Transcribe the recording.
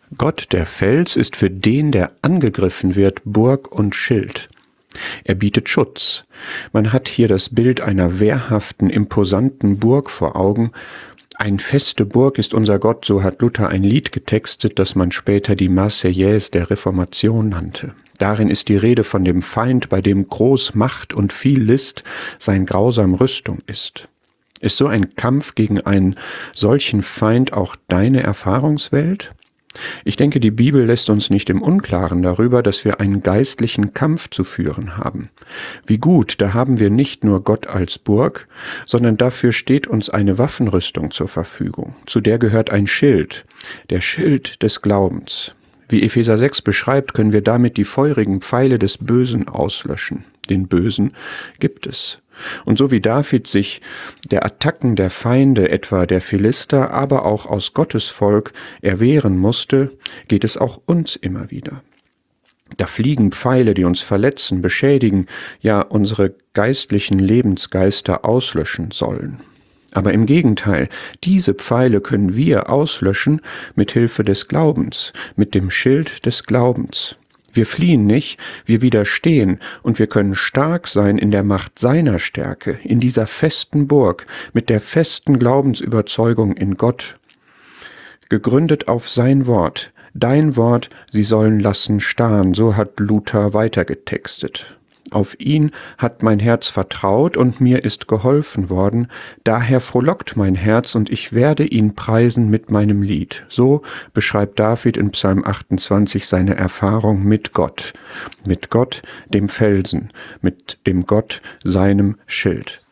Gott, der Fels, ist für den, der angegriffen wird, Burg und Schild. Er bietet Schutz. Man hat hier das Bild einer wehrhaften, imposanten Burg vor Augen. Ein feste Burg ist unser Gott, so hat Luther ein Lied getextet, das man später die Marseillaise der Reformation nannte. Darin ist die Rede von dem Feind, bei dem groß Macht und viel List sein grausam Rüstung ist. Ist so ein Kampf gegen einen solchen Feind auch deine Erfahrungswelt? Ich denke, die Bibel lässt uns nicht im Unklaren darüber, dass wir einen geistlichen Kampf zu führen haben. Wie gut, da haben wir nicht nur Gott als Burg, sondern dafür steht uns eine Waffenrüstung zur Verfügung. Zu der gehört ein Schild, der Schild des Glaubens. Wie Epheser 6 beschreibt, können wir damit die feurigen Pfeile des Bösen auslöschen. Den Bösen gibt es. Und so wie David sich der Attacken der Feinde, etwa der Philister, aber auch aus Gottes Volk erwehren musste, geht es auch uns immer wieder. Da fliegen Pfeile, die uns verletzen, beschädigen, ja unsere geistlichen Lebensgeister auslöschen sollen. Aber im Gegenteil, diese Pfeile können wir auslöschen mit Hilfe des Glaubens, mit dem Schild des Glaubens. Wir fliehen nicht, wir widerstehen und wir können stark sein in der Macht seiner Stärke, in dieser festen Burg, mit der festen Glaubensüberzeugung in Gott, gegründet auf sein Wort. Dein Wort, sie sollen lassen starren, so hat Luther weitergetextet. Auf ihn hat mein Herz vertraut und mir ist geholfen worden, daher frohlockt mein Herz und ich werde ihn preisen mit meinem Lied. So beschreibt David in Psalm 28 seine Erfahrung mit Gott, dem Felsen, mit dem Gott, seinem Schild.